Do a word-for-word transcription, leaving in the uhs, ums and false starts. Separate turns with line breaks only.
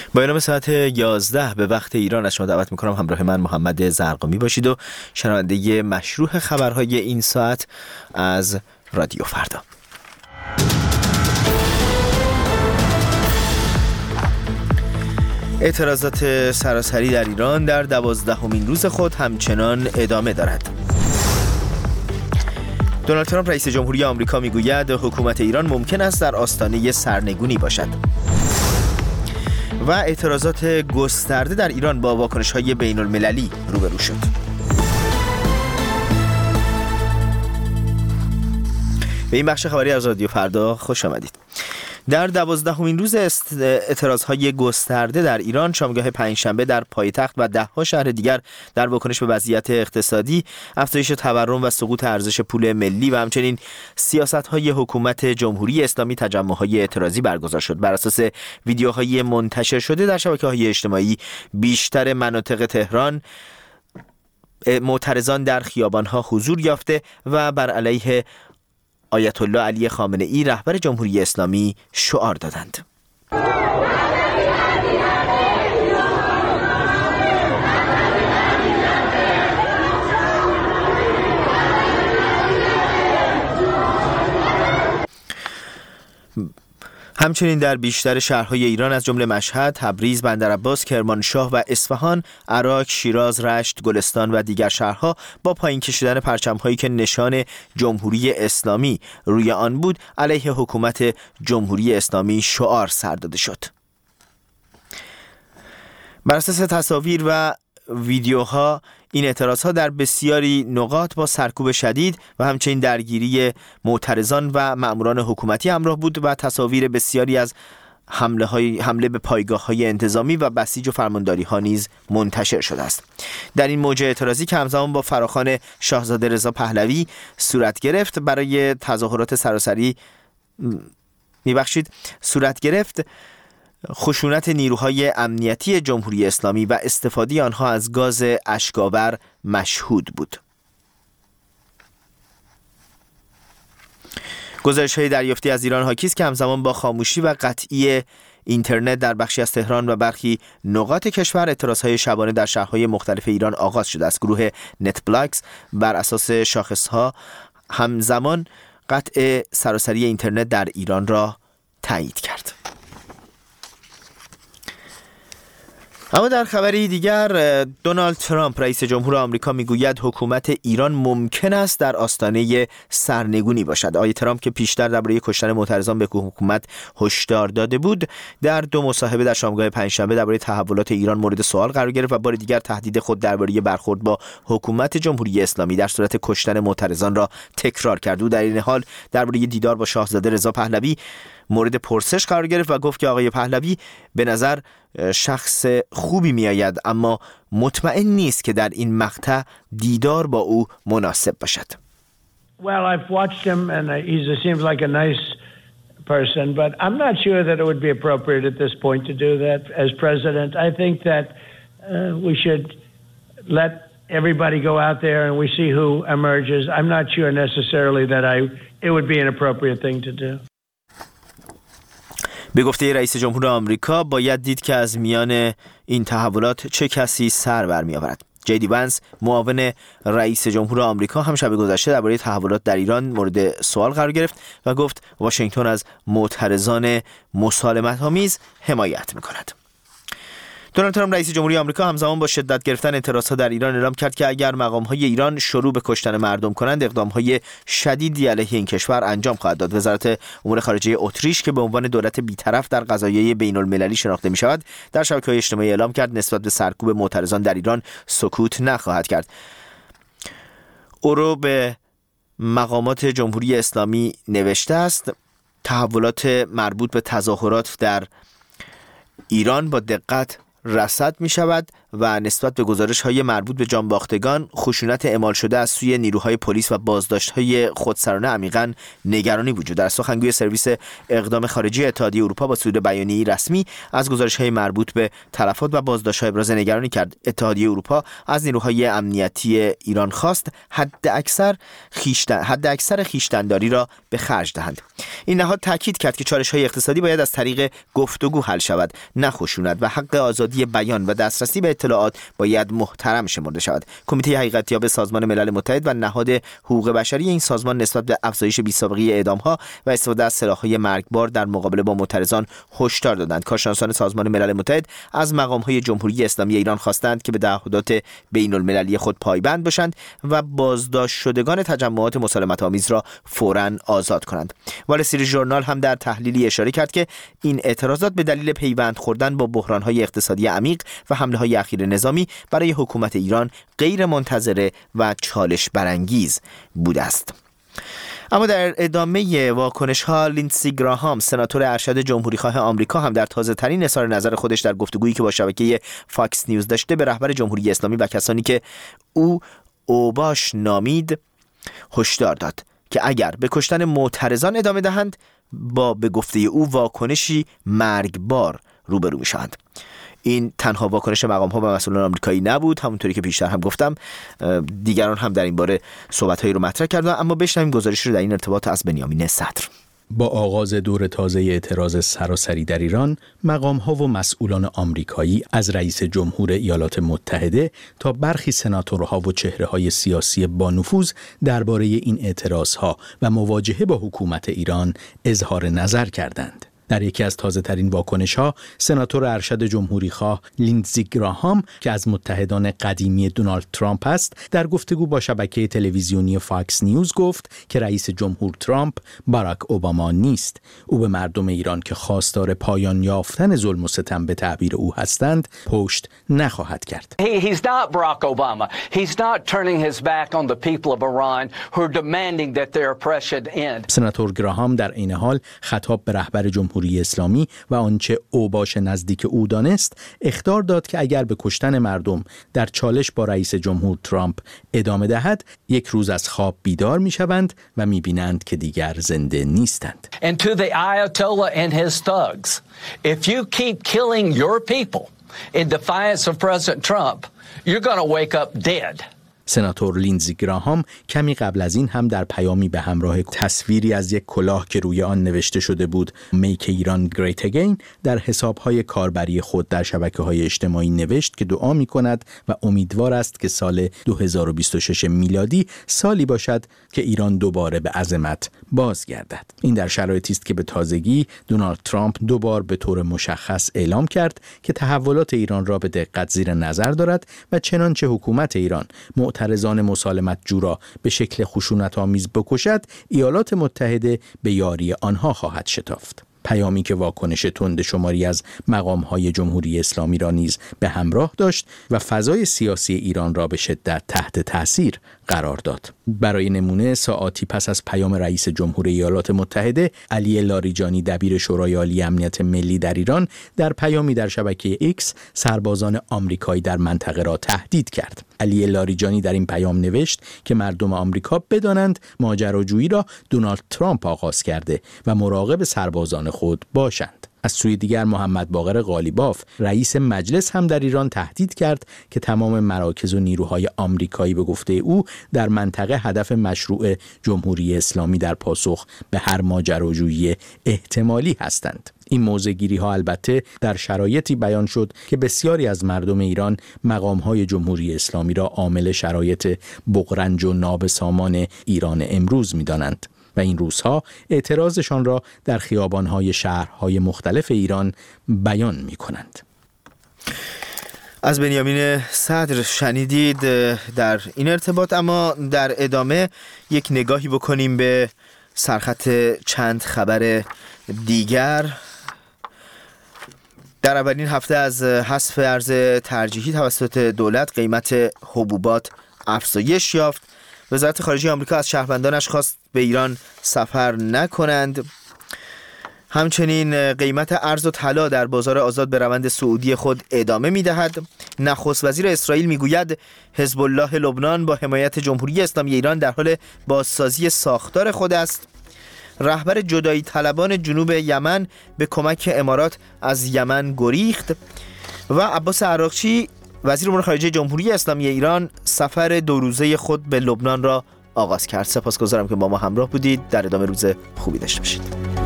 با اعلام ساعت یازده به وقت ایران از شما دعوت میکنم همراه من محمد زرقامی باشید و شنونده مشروح خبرهای این ساعت از رادیو فردا. اعتراضات سراسری در ایران در دوازدهمین روز خود همچنان ادامه دارد. دونالد ترامپ رئیس جمهوری آمریکا میگوید حکومت ایران ممکن است در آستانه سرنگونی باشد. و اعتراضات گسترده در ایران با واکنش‌های بین‌المللی روبرو شد. به این بخش خبری از رادیو فردا خوش آمدید. در دوازدهمین روز اعتراضهای گسترده در ایران شامگاه پنجشنبه در پایتخت و ده‌ها شهر دیگر در واکنش به وضعیت اقتصادی، افزایش تورم و سقوط ارزش پول ملی و همچنین سیاست‌های حکومت جمهوری اسلامی تجمع‌های اعتراضی برگزار شد. بر اساس ویدیوهای منتشر شده در شبکه‌های اجتماعی، بیشتر مناطق تهران معترضان در خیابان‌ها حضور یافته و بر علیه آیت الله علی خامنه ای رهبر جمهوری اسلامی شعار دادند. همچنین در بیشتر شهرهای ایران از جمله مشهد، تبریز، بندرعباس، کرمانشاه و اصفهان، عراق، شیراز، رشت، گلستان و دیگر شهرها با پایین کشیدن پرچم‌هایی که نشان جمهوری اسلامی روی آن بود، علیه حکومت جمهوری اسلامی شعار سر داده شد. بر اساس تصاویر و ویدیوها این اعتراضها در بسیاری نقاط با سرکوب شدید و همچنین درگیری معترضان و ماموران حکومتی همراه بود و تصاویر بسیاری از حمله های حمله به پایگاه‌های انتظامی و بسیج و فرمانداری‌ها نیز منتشر شده است. در این موج اعتراضی که همزمان با فراخوان شاهزاده رضا پهلوی صورت گرفت برای تظاهرات سراسری میبخشید صورت گرفت خشونت نیروهای امنیتی جمهوری اسلامی و استفاده آنها از گاز اشک‌آور مشهود بود. گزارش‌های دریافتی از ایران حاکی است که همزمان با خاموشی و قطعی اینترنت در بخشی از تهران و برخی نقاط کشور، اعتراضهای شبانه در شهرهای مختلف ایران آغاز شده است. گروه نت بلاکس بر اساس شاخصها همزمان قطع سراسری اینترنت در ایران را تایید کرد. اما در خبری دیگر، دونالد ترامپ رئیس جمهور آمریکا میگوید حکومت ایران ممکن است در آستانه سرنگونی باشد. آقای ترامپ که پیشتر درباره کشتن معترضان به حکومت هشدار داده بود، در دو مصاحبه در شامگاه پنجشنبه درباره تحولات ایران مورد سوال قرار گرفت و بار دیگر تهدید خود درباره برخورد با حکومت جمهوری اسلامی در صورت کشتن معترضان را تکرار کرد. او در این حال درباره دیدار با شاهزاده رضا پهلوی مورد پرسش قرار گرفت و گفت که آقای پهلوی به نظر شخص خوبی می آید، اما مطمئن نیست که در این مقطع دیدار با او مناسب باشد.
Well, I've watched him and he seems like a nice person, but I'm not sure that it would be appropriate at this point to do that as president. I think that uh, we should let everybody go out there and we see who emerges. I'm not sure necessarily that I it would be an appropriate thing to do.
به گفته رئیس جمهور آمریکا باید دید که از میان این تحولات چه کسی سر برمی آورد. جی دی ونس، معاون رئیس جمهور آمریکا، هم شب گذشته درباره تحولات در ایران مورد سوال قرار گرفت و گفت واشنگتن از معترضان مسالمت‌آمیز حمایت می‌کند. دونالد ترامپ رئیس جمهوری آمریکا همزمان با شدت گرفتن اعتراضات در ایران اعلام کرد که اگر مقام‌های ایران شروع به کشتن مردم کنند، اقدام‌های شدیدی علیه این کشور انجام خواهد داد. وزارت امور خارجه اتریش که به عنوان دولت بی‌طرف در قضایای بین‌المللی شناخته می‌شود، در شبکه‌های اجتماعی اعلام کرد نسبت به سرکوب معترضان در ایران سکوت نخواهد کرد. او رو به مقامات جمهوری اسلامی نوشته است تحولات مربوط به تظاهرات در ایران با دقت رصد می شود و نسبت به گزارش‌های مربوط به جانباختگان، خشونت اعمال شده از سوی نیروهای پلیس و بازداشت‌های خودسرانه عمیقاً نگرانی وجود دارد. سخنگوی سرویس اقدام خارجی اتحادیه اروپا با صدور بیانیه‌ای رسمی از گزارش‌های مربوط به تلفات و بازداشت‌ها ابراز نگرانی کرد. اتحادیه اروپا از نیروهای امنیتی ایران خواست حد اکثر خیشتن حد اکثر خیشتنداری را به خرج دهند. این نهاد تاکید کرد که چالش‌های اقتصادی باید از طریق گفتگو حل شود، نه خشونت، و حق آزادی بیان و دسترسی به اطلاعات باید محترم شمرده شود. کمیته حقیقتیاب سازمان ملل متحد و نهاد حقوق بشری این سازمان نسبت به افزایش بی‌سابقه اعدام‌ها و استفاده از سلاح‌های مرگبار در مقابله با معترضان هشدار دادند. کارشناسان سازمان ملل متحد از مقام‌های جمهوری اسلامی ایران خواستند که به تعهدات بین‌المللی خود پایبند باشند و بازداشت شدگان تجمعات مسالمت‌آمیز را فوراً آزاد کنند. وال استریت ژورنال هم در تحلیلی اشاره کرد که این اعتراضات به دلیل پیوند خوردن با بحران‌های اقتصادی عمیق و حمله‌های اخیر نظامی برای حکومت ایران غیر منتظره و چالش برانگیز بوده است. اما در ادامه واکنش ها، لیندسی گراهام، سناتور ارشد جمهوریخواه آمریکا، هم در تازه ترین اظهار نظر خودش در گفتگویی که با شبکه فاکس نیوز داشته به رهبر جمهوری اسلامی و کسانی که او اوباش نامید هشدار داد که اگر به کشتن معترضان ادامه دهند با به گفته او واکنشی مرگبار روبرو میشوند. این تنها واکنش مقام‌ها و مسئولان آمریکایی نبود، همونطوری که پیشتر هم گفتم دیگران هم در این باره صحبت‌هایی رو مطرح کردن. اما بشنویم گزارش رو در این ارتباط از بنیامین صدر.
با آغاز دور تازه اعتراض سراسری در ایران، مقام‌ها و مسئولان آمریکایی از رئیس جمهور ایالات متحده تا برخی سناتورها و چهره‌های سیاسی با نفوذ درباره این اعتراضها و مواجهه با حکومت ایران اظهار نظر کردند. در یکی از تازه ترین واکنش ها، سناتور ارشد جمهوریخواه لیندزی گراهام که از متحدان قدیمی دونالد ترامپ است، در گفتگو با شبکه تلویزیونی فاکس نیوز گفت که رئیس جمهور ترامپ باراک اوباما نیست. او به مردم ایران که خواستار پایان یافتن ظلم و ستم به تعبیر او هستند، پشت نخواهد کرد.
He, he's not Barack Obama. He's not turning his back on the people of Iran who are demanding that their oppression end.
سناتور گراهام در این حال خطاب به رهبر جمهوری اسلامی و آنچه اوباش نزدیک او دانست اخطار داد که اگر به کشتن مردم در چالش با رئیس جمهور ترامپ ادامه دهد، یک روز از خواب بیدار میشوند و میبینند که دیگر زنده نیستند.
And to the Ayatollah and his thugs, if you keep killing your people in defiance of President Trump, you're going to wake up dead.
سناتور لیندزی گراهام کمی قبل از این هم در پیامی به همراه تصویری از یک کلاه که روی آن نوشته شده بود میک ایران گریت اگین در حساب‌های کاربری خود در شبکه‌های اجتماعی نوشت که دعا می‌کند و امیدوار است که سال دو هزار و بیست و شش میلادی سالی باشد که ایران دوباره به عظمت بازگردد. این در شرایطی است که به تازگی دونالد ترامپ دوبار به طور مشخص اعلام کرد که تحولات ایران را به دقت زیر نظر دارد و چنانچه حکومت ایران معترضان مسالمت جو را به شکل خشونت‌آمیز بکشد، ایالات متحده به یاری آنها خواهد شتافت. پیامی که واکنش تند شماری از مقام‌های جمهوری اسلامی را نیز به همراه داشت و فضای سیاسی ایران را به شدت تحت تأثیر قرار داد. برای نمونه ساعاتی پس از پیام رئیس جمهور ایالات متحده، علی لاریجانی دبیر شورای عالی امنیت ملی در ایران در پیامی در شبکه ایکس سربازان آمریکایی در منطقه را تهدید کرد. علی لاریجانی در این پیام نوشت که مردم آمریکا بدانند ماجراجویی را دونالد ترامپ آغاز کرده و مراقب سربازان خود باشند. از سوی دیگر محمد باقر قالیباف رئیس مجلس هم در ایران تهدید کرد که تمام مراکز و نیروهای آمریکایی به گفته او در منطقه هدف مشروع جمهوری اسلامی در پاسخ به هر ماجراجویی احتمالی هستند. این موضع‌گیری ها البته در شرایطی بیان شد که بسیاری از مردم ایران مقام‌های جمهوری اسلامی را عامل شرایط بغرنج و نابسامان ایران امروز می‌دانند و این روزها اعتراضشان را در خیابان‌های شهرهای مختلف ایران بیان می‌کنند.
از بنیامین صدر شنیدید در این ارتباط. اما در ادامه یک نگاهی بکنیم به سرخط چند خبر دیگر. در اولین هفته از حذف ارز ترجیحی توسط دولت قیمت حبوبات افزایش یافت. وزارت خارجه آمریکا از شهروندانش خواست به ایران سفر نکنند. همچنین قیمت ارز و طلا در بازار آزاد به روند صعودی خود ادامه می‌دهد. نخست وزیر اسرائیل میگوید حزب الله لبنان با حمایت جمهوری اسلامی ایران در حال بازسازی ساختار خود است. رهبر جدایی طلبان جنوب یمن به کمک امارات از یمن گریخت و عباس عراقچی وزیر امور خارجه جمهوری اسلامی ایران سفر دو روزه خود به لبنان را آغاز کرد. سپاسگزارم که با ما همراه بودید. در ادامه روز خوبی داشته باشید.